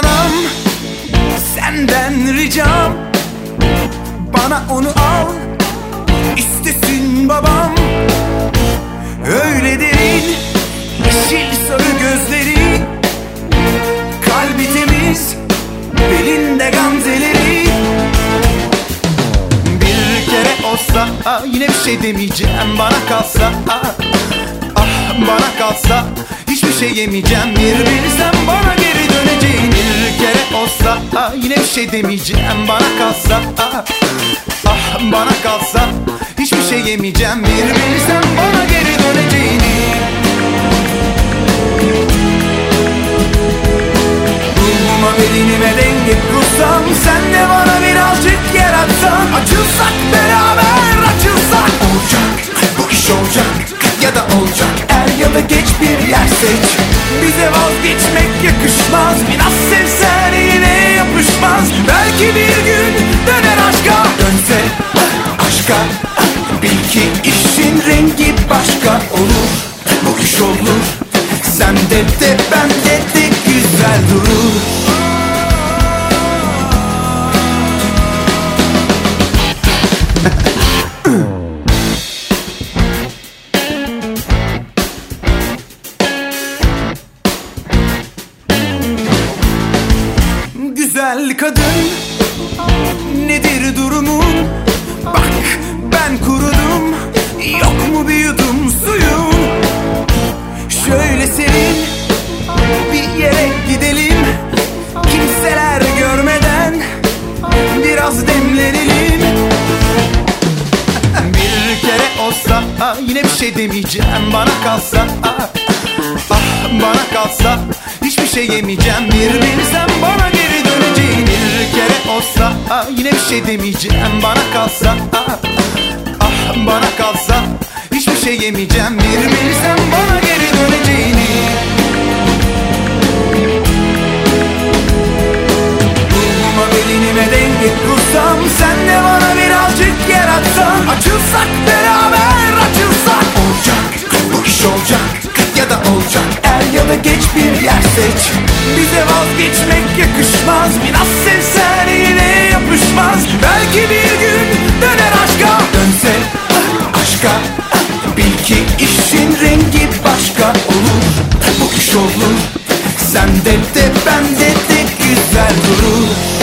anam, senden ricam, bana onu al, istesin babam. Öyle derin, yeşil sarı gözleri, kalbi temiz, belinde gamzeleri. Bir kere olsa yine bir şey demeyeceğim, bana kalsa bana kalsa hiçbir şey yemeyeceğim. Bir bilsem bana geri döneceğin. Bir kere olsa yine bir şey demeyeceğim, bana kalsa bana kalsa hiçbir şey yemeyeceğim. Bir bilsem bana geri döneceğini. Ruhuma bedenime denge kursam, sen de bana birazcık yer atsan. Açılsak beraber, açılsak. Olacak, bu iş olacak ya da olacak. Er ya da geç bir yer seç. Bize vazgeçmek yakışmaz. Biraz sevsen yine yapışmaz. Belki bir gün döner aşka. Dönse aşka, bil ki işin rengi başka olur. Bu iş olur, sende de bende de güzel durur. Güzel kadın, nedir durumun? Bak ben kurudum, yok mu bir yudum suyun? Şöyle serin bir yere gidelim, kimseler görmeden biraz demlenelim. Bir kere olsa yine bir şey demeyeceğim, bana kalsa bana kalsa hiçbir şey yemeyeceğim. Bir bilsem bana geri döneceğin. Bir kere olsa yine bir şey demeyeceğim, bana kalsa bana kalsa hiçbir şey yemeyeceğim. Bir bilsem bana geri döneceğini. Ruhuma bedenime denge kursam, sen de bana birazcık yer atsan. Açılsak beraber, açılsak. Olacak, bu iş olacak ya da olacak. Er ya da geç bir yer seç. Bize vazgeçmek yakışmaz. Biraz sevsen yine yapışmaz. Belki bir gün döner aşka. Dönse aşka, bil ki işin rengi başka olur. Bu iş olur, sende de bende de güzel durur.